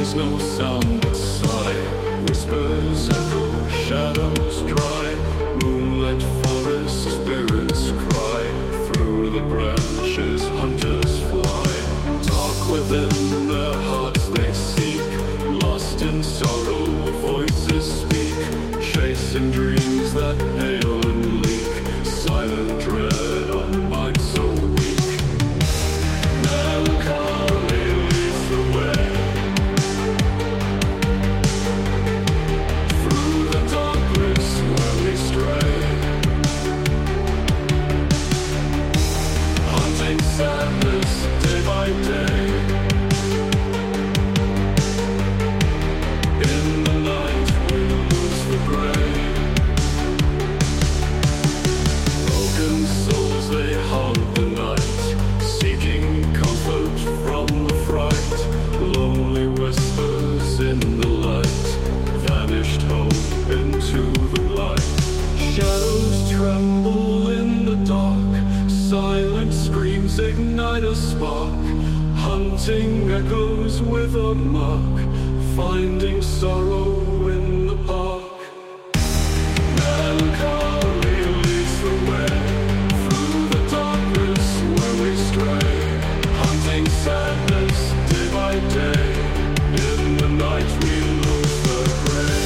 There's no sound but sigh, whispers echo, shadows dry, moonlit forest spirits cry, through the branches hunters fly. Dark within their hearts they seek, lost in sorrow voices speak, chasing dreams that hail and leak, silent dread on minds so weak. Melancholy leads the way through the darkness where we stray, hunting sadness day by day. In the night we lose the gray. Broken souls they haunt the night, seeking comfort from the fright. Lonely whispers in the light, vanished hope into the light. Shadows tremble in the dark, silent screams ignite a spark, hunting echoes with a mark, finding sorrow in the park. Melancholy leads the way through the darkness where we stray, hunting sadness day by day. In the night we lose the gray.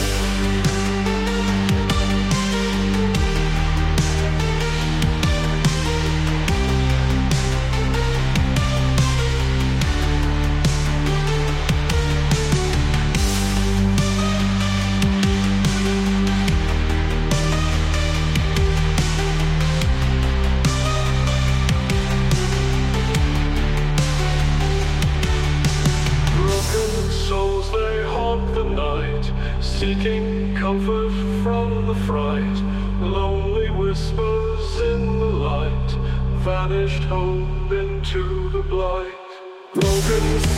Souls they haunt the night, seeking comfort from the fright. Lonely whispers in the light, vanished hope into the blight. Broken